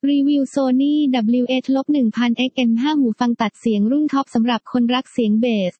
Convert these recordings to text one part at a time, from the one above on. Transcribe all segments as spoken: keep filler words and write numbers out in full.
รีวิว Sony ดับเบิลยู เอช หนึ่งพัน เอ็กซ์ เอ็ม ห้า หูฟังตัดเสียงรุ่นท็อปสำหรับคนรักเสียงเบส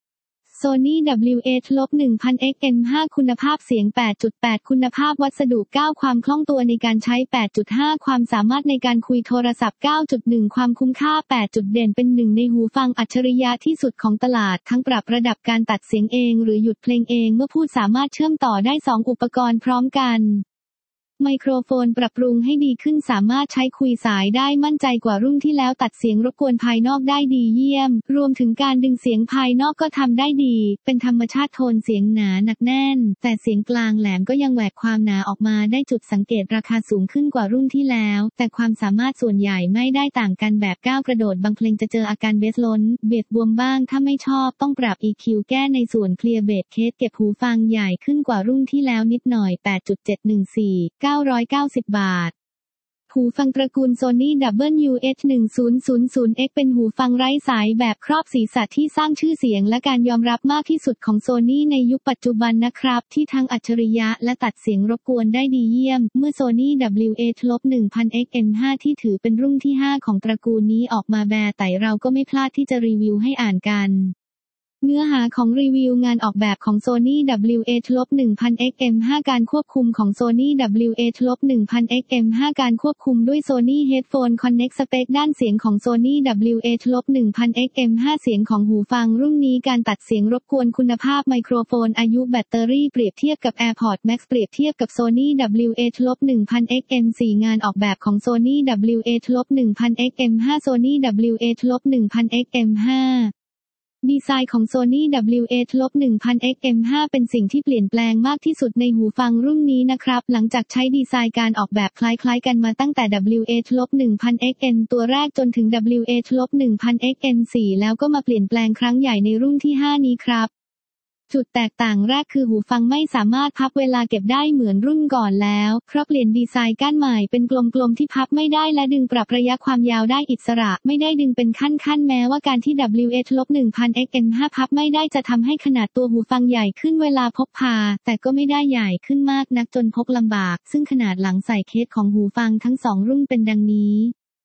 Sony ดับเบิลยู เอช หนึ่งพัน เอ็กซ์ เอ็ม ห้า คุณภาพเสียง แปดจุดแปด คุณภาพวัสดุ เก้า ความคล่องตัวในการใช้ แปดจุดห้า ความสามารถในการคุยโทรศัพท์ เก้าจุดหนึ่ง ความคุ้มค่า แปด จุดเด่นเป็นหนึ่งในหูฟังอัจฉริยะที่สุดของตลาดทั้งปรับระดับการตัดเสียงเองหรือหยุดเพลงเองเมื่อพูดสามารถเชื่อมต่อได้สองอุปกรณ์พร้อมกันไมโครโฟนปรับปรุงให้ดีขึ้นสามารถใช้คุยสายได้มั่นใจกว่ารุ่นที่แล้วตัดเสียงรบกวนภายนอกได้ดีเยี่ยมรวมถึงการดึงเสียงภายนอกก็ทำได้ดีเป็นธรรมชาติโทนเสียงหนาหนักแน่นแต่เสียงกลางแหลมก็ยังแหวกความหนาออกมาได้จุดสังเกตราคาสูงขึ้นกว่ารุ่นที่แล้วแต่ความสามารถส่วนใหญ่ไม่ได้ต่างกันแบบก้าวกระโดดบางเพลงจะเจออาการเบสล้นเบสบวมบ้างถ้าไม่ชอบต้องปรับ อี คิว แก้ในส่วนเคลียร์เบสเคสเก็บหูฟังใหญ่ขึ้นกว่ารุ่นที่แล้วนิดหน่อย แปดจุดเจ็ดหนึ่งสี่ เก้าร้อยเก้าสิบบาทหูฟังตระกูล Sony ดับเบิลยู เอช หนึ่งพัน เอ็กซ์ เป็นหูฟังไร้สายแบบครอบศีรษะที่สร้างชื่อเสียงและการยอมรับมากที่สุดของ Sony ในยุคปัจจุบันนะครับที่ทั้งอัจฉริยะและตัดเสียงรบกวนได้ดีเยี่ยมเมื่อ Sony ดับเบิลยู เอช หนึ่งพัน เอ็กซ์ เอ็ม ห้า ที่ถือเป็นรุ่นที่ห้าของตระกูลนี้ออกมาแบร์แต่เราก็ไม่พลาดที่จะรีวิวให้อ่านกันเนื้อหาของรีวิวงานออกแบบของ Sony ดับเบิลยู เอช หนึ่งพัน เอ็กซ์ เอ็ม ห้า การควบคุมของ Sony ดับเบิลยู เอช หนึ่งพัน เอ็กซ์ เอ็ม ห้า การควบคุมด้วย Sony Headphone Connect สเปคด้านเสียงของ Sony ดับเบิลยู เอช หนึ่งพัน เอ็กซ์ เอ็ม ห้า เสียงของหูฟังรุ่นนี้การตัดเสียงรบกวนคุณภาพไมโครโฟนอายุแบตเตอรี่เปรียบเทียบกับ AirPods Max เปรียบเทียบกับ Sony ดับเบิลยู เอช หนึ่งพัน เอ็กซ์ เอ็ม สี่ งานออกแบบของ Sony ดับเบิลยู เอช หนึ่งพัน เอ็กซ์ เอ็ม ห้า Sony ดับเบิลยู เอช หนึ่งพัน เอ็กซ์ เอ็ม ห้าดีไซน์ของ Sony ดับเบิลยู เอช หนึ่งพัน เอ็กซ์ เอ็ม ห้า เป็นสิ่งที่เปลี่ยนแปลงมากที่สุดในหูฟังรุ่นนี้นะครับหลังจากใช้ดีไซน์การออกแบบคล้ายๆกันมาตั้งแต่ ดับเบิลยู เอช หนึ่งพัน เอ็กซ์ เอ็ม ตัวแรกจนถึง ดับเบิลยู เอช หนึ่งพัน เอ็กซ์ เอ็ม สี่ แล้วก็มาเปลี่ยนแปลงครั้งใหญ่ในรุ่นที่ห้านี้ครับจุดแตกต่างแรกคือหูฟังไม่สามารถพับเวลาเก็บได้เหมือนรุ่นก่อนแล้วเพราะเปลี่ยนดีไซน์ก้านใหม่เป็นกลมๆที่พับไม่ได้และดึงปรับระยะความยาวได้อิสระไม่ได้ดึงเป็นขั้นๆแม้ว่าการที่ ดับเบิลยู เอช หนึ่งพัน เอ็กซ์ เอ็ม ห้า พับไม่ได้จะทำให้ขนาดตัวหูฟังใหญ่ขึ้นเวลาพกพาแต่ก็ไม่ได้ใหญ่ขึ้นมากนักจนพกลำบากซึ่งขนาดหลังใส่เคสของหูฟังทั้งสองรุ่นเป็นดังนี้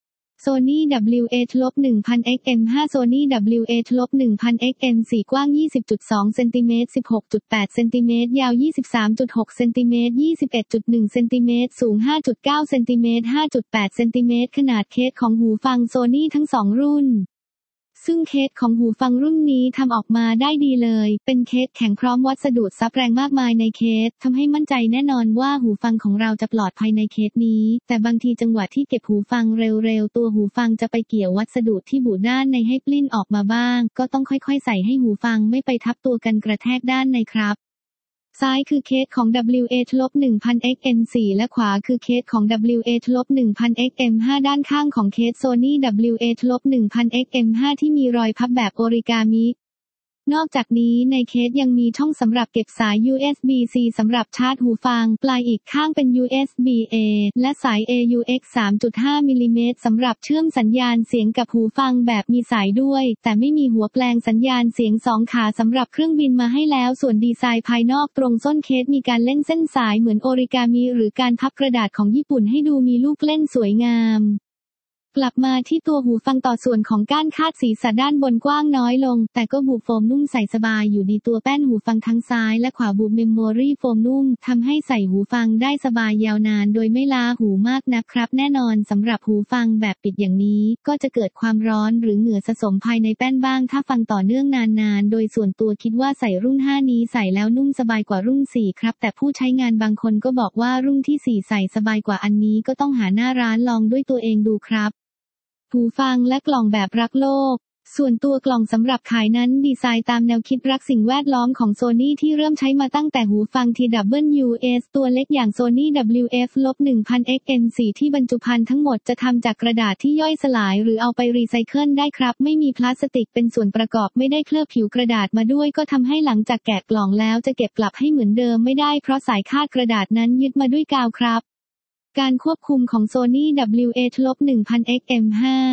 Sony ดับเบิลยู เอช หนึ่งพัน เอ็กซ์ เอ็ม ห้า Sony ดับเบิลยู เอช หนึ่งพัน เอ็กซ์ เอ็ม สี่ กว้าง ยี่สิบจุดสอง เซนติเมตร สิบหกจุดแปด เซนติเมตร ยาว ยี่สิบสามจุดหก เซนติเมตร ยี่สิบเอ็ดจุดหนึ่ง เซนติเมตร สูง ห้าจุดเก้า เซนติเมตร ห้าจุดแปด เซนติเมตร ขนาดเคสของหูฟัง Sony ทั้งสองรุ่นซึ่งเคสของหูฟังรุ่นนี้ทำออกมาได้ดีเลยเป็นเคสแข็งพร้อมวัสดุซับแรงมากมายในเคสทำให้มั่นใจแน่นอนว่าหูฟังของเราจะปลอดภัยในเคสนี้แต่บางทีจังหวะที่เก็บหูฟังเร็วๆตัวหูฟังจะไปเกี่ยววัสดุที่บุด้านในให้ปลิ้นออกมาบ้างก็ต้องค่อยๆใส่ให้หูฟังไม่ไปทับตัวกันกระแทกด้านในครับซ้ายคือเคสของ ดับเบิลยู เอช หนึ่งพัน เอ็กซ์ เอ็ม สี่ และขวาคือเคสของ ดับเบิลยู เอช หนึ่งพัน เอ็กซ์ เอ็ม ห้า ด้านข้างของเคส Sony ดับเบิลยู เอช หนึ่งพัน เอ็กซ์ เอ็ม ห้า ที่มีรอยพับแบบโอริกามินอกจากนี้ในเคสยังมีช่องสำหรับเก็บสาย ยู เอส บี ซี สำหรับชาร์จหูฟังปลายอีกข้างเป็น ยู เอส บี เอ และสาย เอ ยู เอ็กซ์ สามจุดห้า มิลลิเมตรสำหรับเชื่อมสัญญาณเสียงกับหูฟังแบบมีสายด้วยแต่ไม่มีหัวแปลงสัญญาณเสียงสองขาสำหรับเครื่องบินมาให้แล้วส่วนดีไซน์ภายนอกตรงส้นเคสมีการเล่นเส้นสายเหมือนโอริกามิหรือการพับกระดาษของญี่ปุ่นให้ดูมีลูกเล่นสวยงามกลับมาที่ตัวหูฟังต่อส่วนของก้านคาดศีรษะด้านบนกว้างน้อยลงแต่ก็บุโฟมนุ่มใส่สบายอยู่ดีตัวแป้นหูฟังทั้งซ้ายและขวาบุเมมโมรี่โฟมนุ่มทำให้ใส่หูฟังได้สบายยาวนานโดยไม่ล้าหูมากนะครับแน่นอนสำหรับหูฟังแบบปิดอย่างนี้ก็จะเกิดความร้อนหรือเหงื่อสะสมภายในแป้นบ้างถ้าฟังต่อเนื่องนานๆโดยส่วนตัวคิดว่าใส่รุ่นห้านี้ใส่แล้วนุ่มสบายกว่ารุ่นสี่ครับแต่ผู้ใช้งานบางคนก็บอกว่ารุ่นที่สี่ใส่สบายกว่าอันนี้ก็ต้องหาหน้าร้านลองด้วยตัวเองดูครับหูฟังและกล่องแบบรักโลกส่วนตัวกล่องสำหรับขายนั้นดีไซน์ตามแนวคิดรักสิ่งแวดล้อมของ Sony ที่เริ่มใช้มาตั้งแต่หูฟัง ที ดับเบิลยู เอส ตัวเล็กอย่าง Sony ดับเบิลยู เอฟ หนึ่งพัน เอ็กซ์ เอ็ม สี่ ที่บรรจุภัณฑ์ทั้งหมดจะทำจากกระดาษที่ย่อยสลายหรือเอาไปรีไซเคิลได้ครับไม่มีพลาสติกเป็นส่วนประกอบไม่ได้เคลือบผิวกระดาษมาด้วยก็ทำให้หลังจากแกะกล่องแล้วจะเก็บกลับให้เหมือนเดิมไม่ได้เพราะสายคาดกระดาษนั้นยึดมาด้วยกาวครับการควบคุมของ Sony ดับเบิลยู เอช หนึ่งพัน เอ็กซ์ เอ็ม ห้า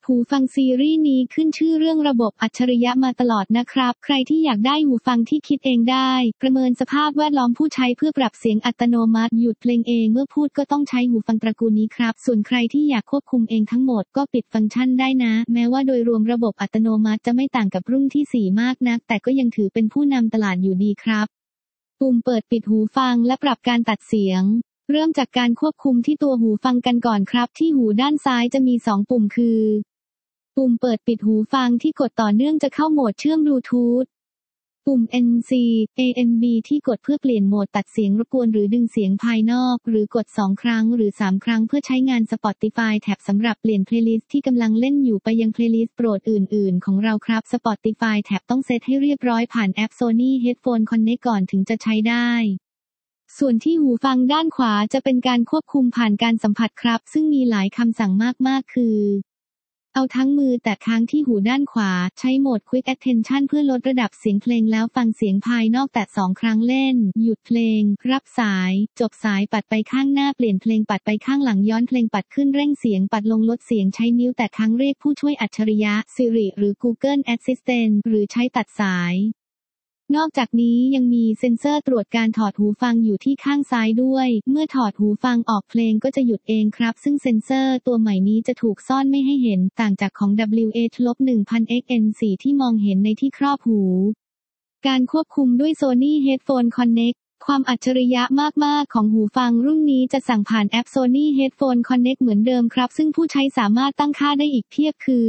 หูฟังซีรีส์นี้ขึ้นชื่อเรื่องระบบอัจฉริยะมาตลอดนะครับใครที่อยากได้หูฟังที่คิดเองได้ประเมินสภาพแวดล้อมผู้ใช้เพื่อปรับเสียงอัตโนมัติหยุดเพลงเองเมื่อพูดก็ต้องใช้หูฟังตระกูลนี้ครับส่วนใครที่อยากควบคุมเองทั้งหมดก็ปิดฟังก์ชันได้นะแม้ว่าโดยรวมระบบอัตโนมัติจะไม่ต่างกับรุ่นที่สี่มากนักแต่ก็ยังถือเป็นผู้นำตลาดอยู่ดีครับปุ่มเปิดปิดหูฟังและปรับการตัดเสียงเริ่มจากการควบคุมที่ตัวหูฟังกันก่อนครับที่หูด้านซ้ายจะมีสองปุ่มคือปุ่มเปิดปิดหูฟังที่กดต่อเนื่องจะเข้าโหมดเชื่อมบลูทูธปุ่ม เอ็น ซี เอ เอ็ม บี ที่กดเพื่อเปลี่ยนโหมดตัดเสียงรบกวนหรือดึงเสียงภายนอกหรือกดสองครั้งหรือสามครั้งเพื่อใช้งาน Spotify แท็บสำหรับเปลี่ยนเพลย์ลิสต์ที่กำลังเล่นอยู่ไปยังเพลย์ลิสต์โปรดอื่นๆของเราครับ Spotify แท็บต้องเซตให้เรียบร้อยผ่านแอป Sony Headphone Connect ก่อนถึงจะใช้ได้ส่วนที่หูฟังด้านขวาจะเป็นการควบคุมผ่านการสัมผัสครับซึ่งมีหลายคำสั่งมากๆคือเอาทั้งมือแตะค้างที่หูด้านขวาใช้โหมด Quick Attention เพื่อลดระดับเสียงเพลงแล้วฟังเสียงภายนอกแตะสองครั้งเล่นหยุดเพลงรับสายจบสายปัดไปข้างหน้าเปลี่ยนเพลงปัดไปข้างหลังย้อนเพลงปัดขึ้นเร่งเสียงปัดลงลดเสียงใช้นิ้วแตะค้างเรียกผู้ช่วยอัจฉริยะ Siri หรือ Google Assistant หรือใช้ตัดสายนอกจากนี้ยังมีเซ็นเซอร์ตรวจการถอดหูฟังอยู่ที่ข้างซ้ายด้วยเมื่อถอดหูฟังออกเพลงก็จะหยุดเองครับซึ่งเซ็นเซอร์ตัวใหม่นี้จะถูกซ่อนไม่ให้เห็นต่างจากของ ดับเบิลยู เอช หนึ่งพัน เอ็กซ์ เอ็ม โฟร์ ที่มองเห็นในที่ครอบหูการควบคุมด้วย Sony Headphone Connect ความอัจฉริยะมากๆของหูฟังรุ่นนี้จะสั่งผ่านแอป Sony Headphone Connect เหมือนเดิมครับซึ่งผู้ใช้สามารถตั้งค่าได้อีกเพียบคือ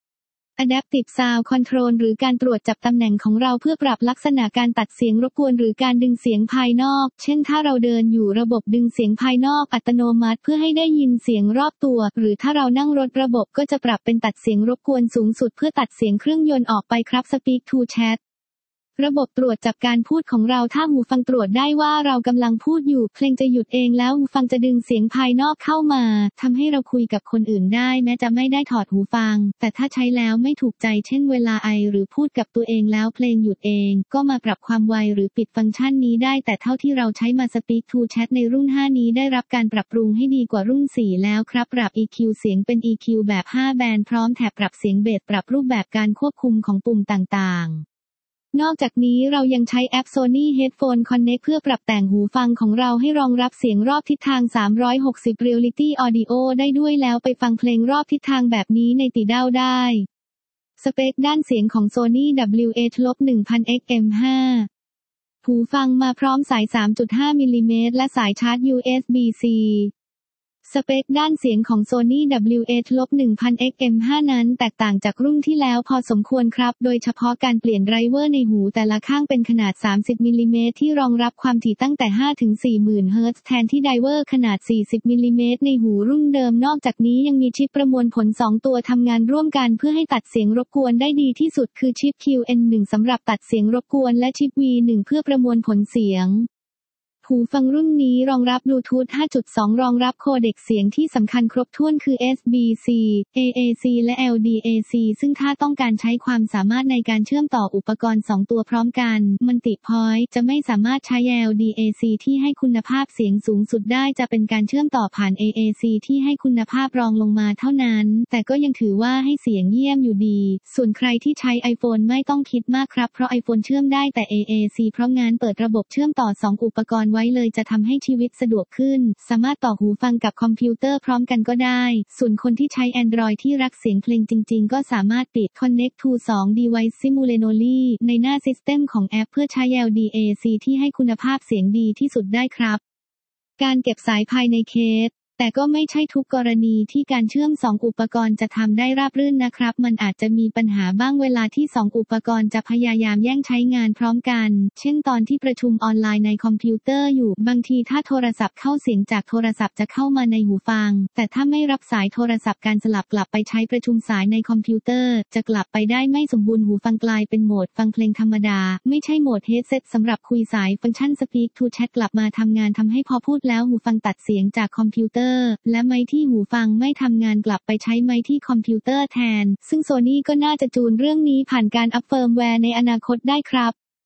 Adaptive Sound Control หรือการตรวจจับตำแหน่งของเราเพื่อปรับลักษณะการตัดเสียงรบกวนหรือการดึงเสียงภายนอกเช่นถ้าเราเดินอยู่ระบบดึงเสียงภายนอกอัตโนมัติเพื่อให้ได้ยินเสียงรอบตัวหรือถ้าเรานั่งรถระบบก็จะปรับเป็นตัดเสียงรบกวนสูงสุดเพื่อตัดเสียงเครื่องยนต์ออกไปครับ Speak to Chatระบบตรวจจับการพูดของเราถ้าหูฟังตรวจได้ว่าเรากำลังพูดอยู่เพลงจะหยุดเองแล้วหูฟังจะดึงเสียงภายนอกเข้ามาทำให้เราคุยกับคนอื่นได้แม้จะไม่ได้ถอดหูฟังแต่ถ้าใช้แล้วไม่ถูกใจเช่นเวลาไอหรือพูดกับตัวเองแล้วเพลงหยุดเองก็มาปรับความไวหรือปิดฟังก์ชันนี้ได้แต่เท่าที่เราใช้มา Speak to Chat ในรุ่นห้านี้ได้รับการปรับปรุงให้ดีกว่ารุ่นสี่แล้วครับปรับ อี คิว เสียงเป็น อี คิว แบบห้าแบนด์พร้อมแถบปรับเสียงเบสปรับรูปแบบการควบคุมของปุ่มต่างๆนอกจากนี้เรายังใช้แอป Sony Headphone Connect เพื่อปรับแต่งหูฟังของเราให้รองรับเสียงรอบทิศทางสามร้อยหกสิบ Reality Audio ได้ด้วยแล้วไปฟังเพลงรอบทิศทางแบบนี้ในติดาวได้สเปคด้านเสียงของ Sony ดับเบิลยู เอช หนึ่งพัน เอ็กซ์ เอ็ม ไฟว์ หูฟังมาพร้อมสาย สามจุดห้า มิลลิเมตรและสายชาร์จ ยู เอส บี ซี สเปคด้านเสียงของ Sony ดับเบิลยู เอช หนึ่งพัน เอ็กซ์ เอ็ม ไฟว์ นั้นแตกต่างจากรุ่นที่แล้วพอสมควรครับโดยเฉพาะการเปลี่ยนไดรเวอร์ในหูแต่ละข้างเป็นขนาดสามสิบมิลลิเมตรที่รองรับความถี่ตั้งแต่ ห้าถึงสี่หมื่น เฮิร์ตซ์แทนที่ไดรเวอร์ขนาดสี่สิบมิลลิเมตรในหูรุ่นเดิมนอกจากนี้ยังมีชิปประมวลผลสองตัวทำงานร่วมกันเพื่อให้ตัดเสียงรบกวนได้ดีที่สุดคือชิป คิว เอ็น หนึ่ง สำหรับตัดเสียงรบกวนและชิป วี หนึ่ง เพื่อประมวลผลเสียงหูฟังรุ่นนี้รองรับบลูทูธ ห้าจุดสอง รองรับโคเด็กเสียงที่สำคัญครบถ้วนคือ เอส บี ซี เอ เอ ซี และ แอล ดี เอ ซี ซึ่งถ้าต้องการใช้ความสามารถในการเชื่อมต่ออุปกรณ์สองตัวพร้อมกันมันติพอยต์จะไม่สามารถใช้ แอล ดี เอ ซี ที่ให้คุณภาพเสียงสูงสุดได้จะเป็นการเชื่อมต่อผ่าน เอ เอ ซี ที่ให้คุณภาพรองลงมาเท่านั้นแต่ก็ยังถือว่าให้เสียงเยี่ยมอยู่ดีส่วนใครที่ใช้ iPhone ไม่ต้องคิดมากครับเพราะ iPhone เชื่อมได้แต่ เอ เอ ซี เพราะงั้นเปิดระบบเชื่อมต่อสองอุปกรณ์ไว้เลยจะทำให้ชีวิตสะดวกขึ้นสามารถต่อหูฟังกับคอมพิวเตอร์พร้อมกันก็ได้ส่วนคนที่ใช้ Android ที่รักเสียงเพลงจริงๆก็สามารถปิด Connect to ทู Device Simultaneously ในหน้าซิสเต็มของแอปเพื่อใช้ แอล ดี เอ ซี ที่ให้คุณภาพเสียงดีที่สุดได้ครับการเก็บสายภายในเคสแต่ก็ไม่ใช่ทุกกรณีที่การเชื่อมสองอุปกรณ์จะทำได้ราบรื่นนะครับมันอาจจะมีปัญหาบ้างเวลาที่สองอุปกรณ์จะพยายามแย่งใช้งานพร้อมกันเช่นตอนที่ประชุมออนไลน์ในคอมพิวเตอร์อยู่บางทีถ้าโทรศัพท์เข้าเสียงจากโทรศัพท์จะเข้ามาในหูฟังแต่ถ้าไม่รับสายโทรศัพท์การสลับกลับไปใช้ประชุมสายในคอมพิวเตอร์จะกลับไปได้ไม่สมบูรณ์หูฟังกลายเป็นโหมดฟังเพลงธรรมดาไม่ใช่โหมดเฮดเซ็ตสำหรับคุยสายฟังก์ชัน Speak to Chat กลับมาทำงานทำให้พอพูดแล้วหูฟังตัดเสียงจากคอมพิวเตอร์และไมค์ที่หูฟังไม่ทำงานกลับไปใช้ไมค์ที่คอมพิวเตอร์แทนซึ่ง Sony ก็น่าจะจูนเรื่องนี้ผ่านการอัปเฟิร์มแวร์ในอนาคตได้ครับ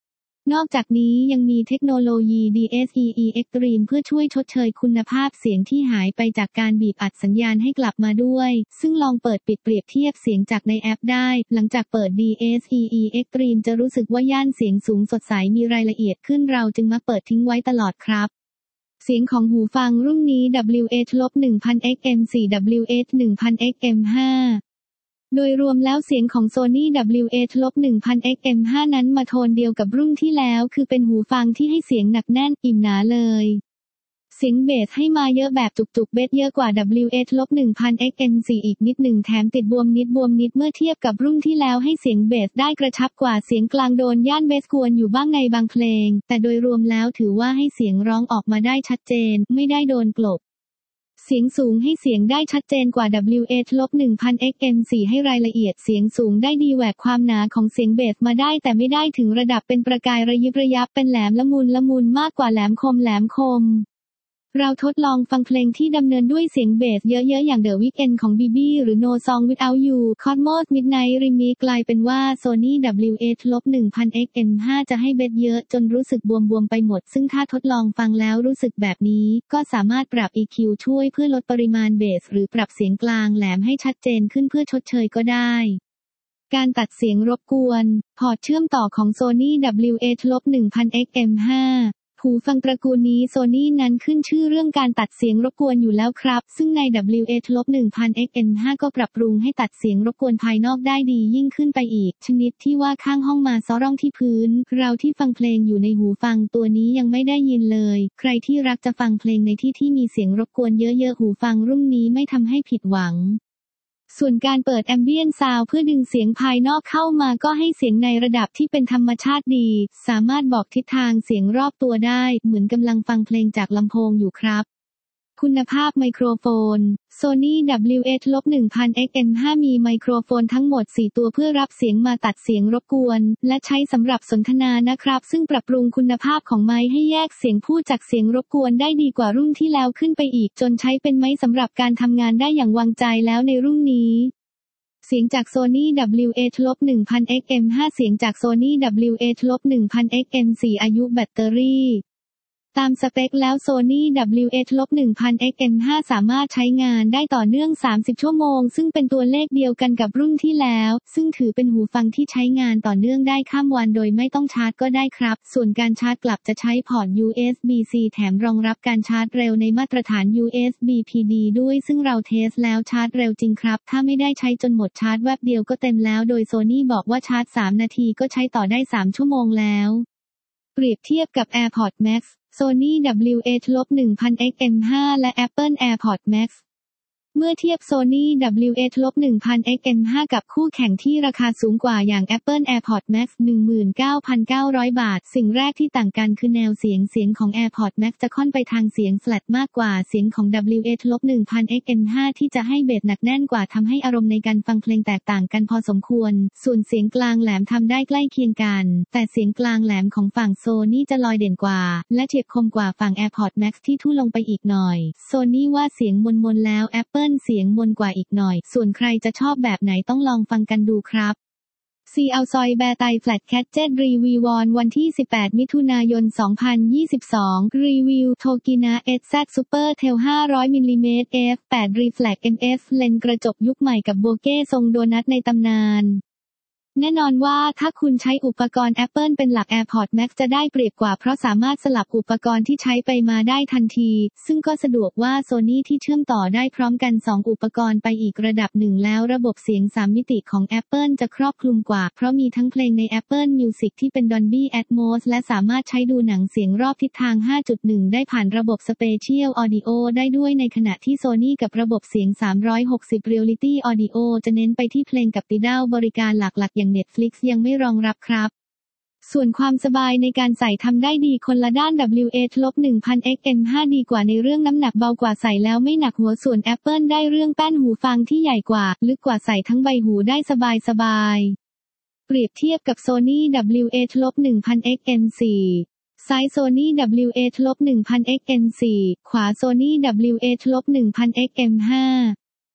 นอกจากนี้ยังมีเทคโนโลยี ดี เอส อี อี Extreme เพื่อช่วยชดเชยคุณภาพเสียงที่หายไปจากการบีบอัดสัญญาณให้กลับมาด้วยซึ่งลองเปิดปิดเปรียบเทียบเสียงจากในแอปได้หลังจากเปิด ดี เอส อี อี Extreme จะรู้สึกว่าย่านเสียงสูงสดใสมีรายละเอียดขึ้นเราจึงมักเปิดทิ้งไว้ตลอดครับเสียงของหูฟังรุ่นนี้ ดับเบิลยู เอช หนึ่งพัน เอ็กซ์ เอ็ม โฟร์ ดับเบิลยู เอช หนึ่งพัน เอ็กซ์ เอ็ม ไฟว์ โดยรวมแล้วเสียงของ Sony ดับเบิลยู เอช หนึ่งพัน เอ็กซ์ เอ็ม ไฟว์ นั้นมาโทนเดียวกับรุ่นที่แล้วคือเป็นหูฟังที่ให้เสียงหนักแน่นอิ่มหนาเลยเสียงเบสให้มาเยอะแบบจุกๆเบสเยอะกว่า ดับเบิลยู เอช หนึ่งพัน เอ็กซ์ เอ็ม โฟร์ อีกนิดหนึ่งแถมติดบวมนิดบวมนิดเมื่อเทียบกับรุ่นที่แล้วให้เสียงเบสได้กระชับกว่าเสียงกลางโดนย่านเบสกวนอยู่บ้างในบางเพลงแต่โดยรวมแล้วถือว่าให้เสียงร้องออกมาได้ชัดเจนไม่ได้โดนกลบเสียงสูงให้เสียงได้ชัดเจนกว่า ดับเบิลยู เอช หนึ่งพัน เอ็กซ์ เอ็ม โฟร์ ให้รายละเอียดเสียงสูงได้ดีแหวกความหนาของเสียงเบสมาได้แต่ไม่ได้ถึงระดับเป็นประกายระยิบระยับเป็นแหลมละมุนละมุนมากกว่าแหลมคมแหลมคมเราทดลองฟังเพลงที่ดำเนินด้วยเสียงเบสเยอะๆอย่าง The Weeknd ของ บี บี หรือ No Song Without You Cosmos Midnight Remix กลายเป็นว่า Sony ดับเบิลยู เอช หนึ่งพัน เอ็กซ์ เอ็ม ไฟว์ จะให้เบสเยอะจนรู้สึกบวมๆไปหมดซึ่งถ้าทดลองฟังแล้วรู้สึกแบบนี้ก็สามารถปรับ อี คิว ช่วยเพื่อลดปริมาณเบสหรือปรับเสียงกลางแหลมให้ชัดเจนขึ้นเพื่อชดเชยก็ได้การตัดเสียงรบกวนพอร์ตเชื่อมต่อของ Sony ดับเบิลยู เอช หนึ่งพัน เอ็กซ์ เอ็ม ไฟว์ หูฟังตระกูลนี้ Sony นั้นขึ้นชื่อเรื่องการตัดเสียงรบกวนอยู่แล้วครับซึ่งใน ดับเบิลยู เอช หนึ่งพัน เอ็กซ์ เอ็ม ไฟว์ ก็ปรับปรุงให้ตัดเสียงรบกวนภายนอกได้ดียิ่งขึ้นไปอีกชนิดที่ว่าข้างห้องมาซ้อร่องที่พื้นเราที่ฟังเพลงอยู่ในหูฟังตัวนี้ยังไม่ได้ยินเลยใครที่รักจะฟังเพลงในที่ที่มีเสียงรบกวนเยอะๆหูฟังรุ่นนี้ไม่ทำให้ผิดหวังส่วนการเปิดแอมเบียนซาวด์เพื่อดึงเสียงภายนอกเข้ามาก็ให้เสียงในระดับที่เป็นธรรมชาติดีสามารถบอกทิศทางเสียงรอบตัวได้เหมือนกำลังฟังเพลงจากลำโพงอยู่ครับคุณภาพไมโครโฟน Sony ดับเบิลยู เอช หนึ่งพัน เอ็กซ์ เอ็ม ไฟว์ มีไมโครโฟนทั้งหมดสี่ตัวเพื่อรับเสียงมาตัดเสียงรบกวนและใช้สำหรับสนทนานะครับซึ่งปรับปรุงคุณภาพของไมค์ให้แยกเสียงพูดจากเสียงรบกวนได้ดีกว่ารุ่นที่แล้วขึ้นไปอีกจนใช้เป็นไมค์สำหรับการทำงานได้อย่างวางใจแล้วในรุ่นนี้เสียงจาก Sony ดับเบิลยู เอช หนึ่งพัน เอ็กซ์ เอ็ม ไฟว์ เสียงจาก Sony ดับเบิลยู เอช หนึ่งพัน เอ็กซ์ เอ็ม โฟร์ อายุแบตเตอรี่ตามสเปคแล้ว Sony ดับเบิลยู เอช หนึ่งพัน เอ็กซ์ เอ็ม ไฟว์ สามารถใช้งานได้ต่อเนื่องสามสิบชั่วโมงซึ่งเป็นตัวเลขเดียวกันกับรุ่นที่แล้วซึ่งถือเป็นหูฟังที่ใช้งานต่อเนื่องได้ข้ามวันโดยไม่ต้องชาร์จก็ได้ครับส่วนการชาร์จกลับจะใช้พอร์ต ยู เอส บี ซี แถมรองรับการชาร์จเร็วในมาตรฐาน ยู เอส บี พี ดี ด้วยซึ่งเราเทสแล้วชาร์จเร็วจริงครับถ้าไม่ได้ใช้จนหมดชาร์จแวบเดียวก็เต็มแล้วโดย Sony บอกว่าชาร์จสามนาทีก็ใช้ต่อได้สามชั่วโมงแล้วเปรียบเทียบกับ AirPods Max Sony ดับเบิลยู เอช หนึ่งพัน เอ็กซ์ เอ็ม ไฟว์ และ Apple AirPods Max เมื่อเทียบ Sony ดับเบิลยู เอช หนึ่งพัน เอ็กซ์ เอ็ม ไฟว์ กับคู่แข่งที่ราคาสูงกว่าอย่าง Apple AirPods Max หนึ่งหมื่นเก้าพันเก้าร้อย บาทสิ่งแรกที่ต่างกันคือแนวเสียงเสียงของ AirPods Max จะค่อนไปทางเสียง flat มากกว่าเสียงของ ดับเบิลยู เอช หนึ่งพัน เอ็กซ์ เอ็ม ไฟว์ ที่จะให้เบสหนักแน่นกว่าทำให้อารมณ์ในการฟังเพลงแตกต่างกันพอสมควรส่วนเสียงกลางแหลมทำได้ใกล้เคียงกันแต่เสียงกลางแหลมของฝั่ง Sony จะลอยเด่นกว่าและเฉียบคมกว่าฝั่ง AirPods Max ที่ทุ่ลงไปอีกหน่อย Sony ว่าเสียงมนๆแล้ว Apple เสียงมนกว่าอีกหน่อยส่วนใครจะชอบแบบไหนต้องลองฟังกันดูครับซีเอาซอยแบร์ไตแฟลตแคทเจ็ตรีวิววอนวันที่สิบแปดมิถุนายนสองพันยี่สิบสองรีวิวโทกินะ เอส แซด Super Tel ห้าร้อยมิลลิเมตร เอฟ แปด Reflex เอ็ม เอฟ เลนส์กระจกยุคใหม่กับโบเก้ทรงโดนัทในตำนานแน่นอนว่าถ้าคุณใช้อุปกรณ์ Apple เป็นหลัก AirPods Max จะได้เปรียบกว่าเพราะสามารถสลับอุปกรณ์ที่ใช้ไปมาได้ทันทีซึ่งก็สะดวกว่า Sony ที่เชื่อมต่อได้พร้อมกันสองอุปกรณ์ไปอีกระดับหนึ่งแล้วระบบเสียงสามมิติของ Apple จะครอบคลุมกว่าเพราะมีทั้งเพลงใน Apple Music ที่เป็น Dolby Atmos และสามารถใช้ดูหนังเสียงรอบทิศทาง ห้าจุดหนึ่ง ได้ผ่านระบบ Spatial Audio ได้ด้วยในขณะที่ Sony กับระบบเสียงสามร้อยหกสิบ Reality Audio จะเน้นไปที่เพลงกับ Tidal บริการหลักๆอย่าง Netflix ยังไม่รองรับครับส่วนความสบายในการใส่ทำได้ดีคนละด้าน ดับเบิลยู เอช หนึ่งพัน เอ็กซ์ เอ็ม ไฟว์ ดีกว่าในเรื่องน้ำหนักเบากว่าใส่แล้วไม่หนักหัวส่วน Apple ได้เรื่องแป้นหูฟังที่ใหญ่กว่าลึกกว่าใส่ทั้งใบหูได้สบายๆเปรียบเทียบกับ Sony ดับเบิลยู เอช หนึ่งพัน เอ็กซ์ เอ็ม โฟร์ ซ้าย Sony ดับเบิลยู เอช หนึ่งพัน เอ็กซ์ เอ็ม โฟร์ ขวา Sony ดับเบิลยู เอช หนึ่งพัน เอ็กซ์ เอ็ม ไฟว์ด้วย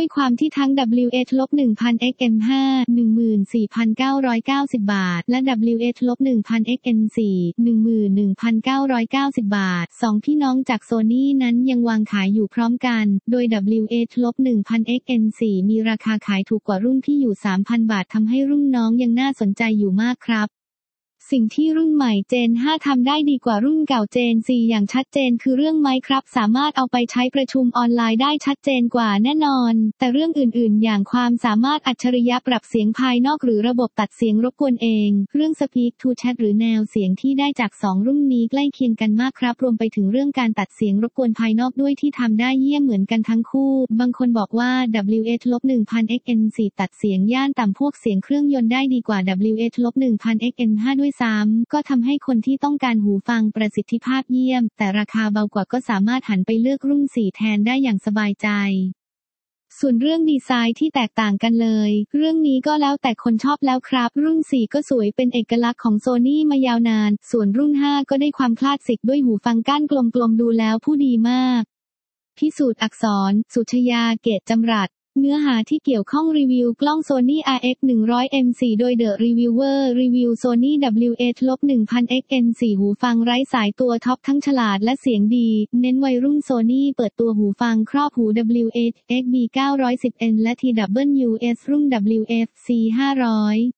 ด้วยความที่ทั้ง ดับเบิลยู เอช หนึ่งพัน เอ็กซ์ เอ็ม ห้า หนึ่งหมื่นสี่พันเก้าร้อยเก้าสิบ บาทและ ดับเบิลยู เอช หนึ่งพัน เอ็กซ์ เอ็ม สี่ หนึ่งหมื่นหนึ่งพันเก้าร้อยเก้าสิบ บาทสองพี่น้องจากโซนี่นั้นยังวางขายอยู่พร้อมกันโดย ดับเบิลยู เอช หนึ่งพัน เอ็กซ์ เอ็ม สี่ มีราคาขายถูกกว่ารุ่นพี่อยู่ สามพัน บาททำให้รุ่นน้องยังน่าสนใจอยู่มากครับสิ่งที่รุ่นใหม่เจน ห้า ทำได้ดีกว่ารุ่นเก่าเจน สี่ อย่างชัดเจนคือเรื่องไมค์ครับสามารถเอาไปใช้ประชุมออนไลน์ได้ชัดเจนกว่าแน่นอนแต่เรื่องอื่นๆอย่างความสามารถอัจฉริยะปรับเสียงภายนอกหรือระบบตัดเสียงรบกวนเองเรื่อง Speak to Chat หรือแนวเสียงที่ได้จากสองรุ่นนี้ใกล้เคียงกันมากครับรวมไปถึงเรื่องการตัดเสียงรบกวนภายนอกด้วยที่ทำได้เยี่ยมเหมือนกันทั้งคู่บางคนบอกว่า ดับเบิลยู เอช หนึ่งพัน เอ็กซ์ เอ็ม สี่ ตัดเสียงย่านต่ำพวกเสียงเครื่องยนต์ได้ดีกว่า ดับเบิลยู เอช หนึ่งพัน เอ็กซ์ เอ็ม ห้า ด้วยซ้ำก็ทำให้คนที่ต้องการหูฟังประสิทธิภาพเยี่ยมแต่ราคาเบากว่าก็สามารถหันไปเลือกรุ่นสี่แทนได้อย่างสบายใจส่วนเรื่องดีไซน์ที่แตกต่างกันเลยเรื่องนี้ก็แล้วแต่คนชอบแล้วครับรุ่นสี่ก็สวยเป็นเอกลักษณ์ของโซนี่มายาวนานส่วนรุ่นห้าก็ได้ความคลาสสิกด้วยหูฟังก้านกลมๆดูแล้วผู้ดีมากพิสูจน์อักษรสุชยาเกตจำรัดเนื้อหาที่เกี่ยวข้องรีวิวกล้อง Sony อาร์ เอ็กซ์ หนึ่งร้อย เอ็ม สี่ โดย The Reviewer รีวิว Sony ดับเบิลยู เอช หนึ่งพัน เอ็กซ์ เอ็ม สี่ หูฟังไร้สายตัวท็อปทั้งฉลาดและเสียงดีเน้นวัยรุ่น Sony เปิดตัวหูฟังครอบหู ดับเบิลยู เอช เอ็กซ์ บี เก้าร้อยสิบ เอ็น และ ที ดับเบิลยู เอส รุ่น ดับเบิลยู เอฟ ซี ห้าร้อย